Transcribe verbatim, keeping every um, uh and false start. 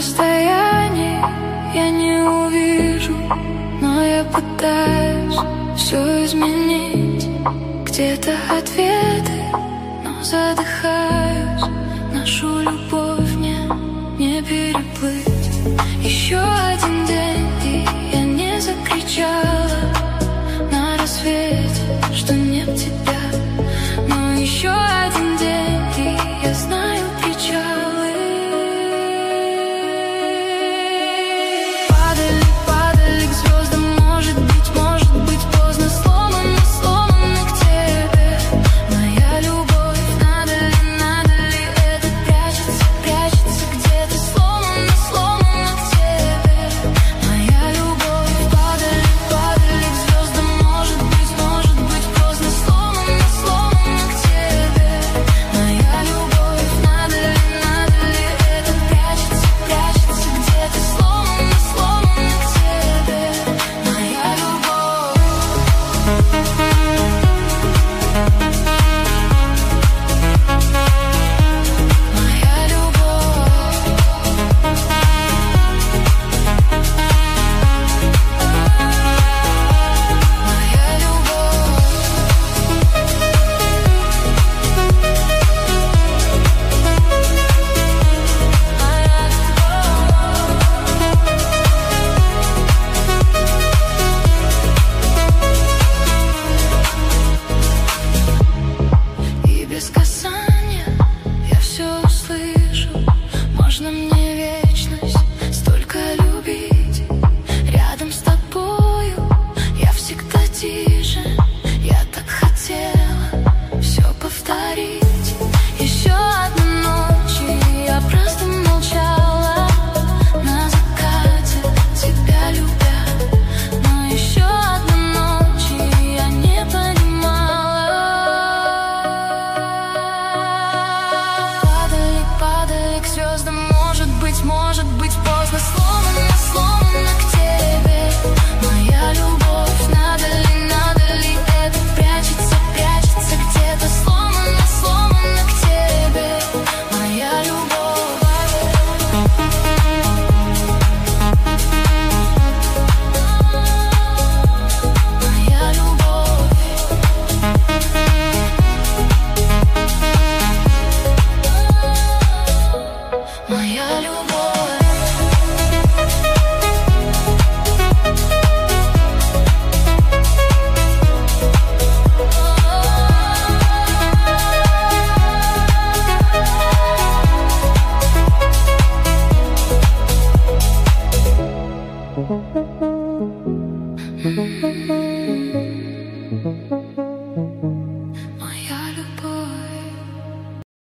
расстоянии я не увижу, но я пытаюсь все изменить. Где-то ответы, но задыхаюсь. Нашу любовь мне не переплыть. Еще один день, и я не закричала на рассвете, что нет тебя. Но еще один день, и я знаю причалы. Падали, падали к звездам, может быть, может быть поздно. Сломаны, сломаны к тебе. Моя любовь, надо ли, надо ли это прячется, прячется где-то. Сломано, сломано к тебе. Моя любовь, падали, падали к звездам, может быть, может быть поздно. Сломано, сломано к тебе. Моя любовь, надо ли, надо ли это прячется, прячется где-то. Сломано, сломано к тебе. Моя любовь. Моя любовь. Моя И без касания я все услышу. Можно мне вечность столько любить. Рядом с тобою я всегда тише. Я так хотела все повторить. Еще одна ночь, и я просто молчала на закате, тебя любя. Но еще одна ночь, и я не понимала. Падали, падали к звездам, может быть, может быть поздно. Сломано, сломано к тебе. Моя любовь, надо ли, надо ли это прячется, прячется где-то. Сломано, сломано к тебе. Моя любовь. Моя любовь. Моя любовь. Mm-hmm.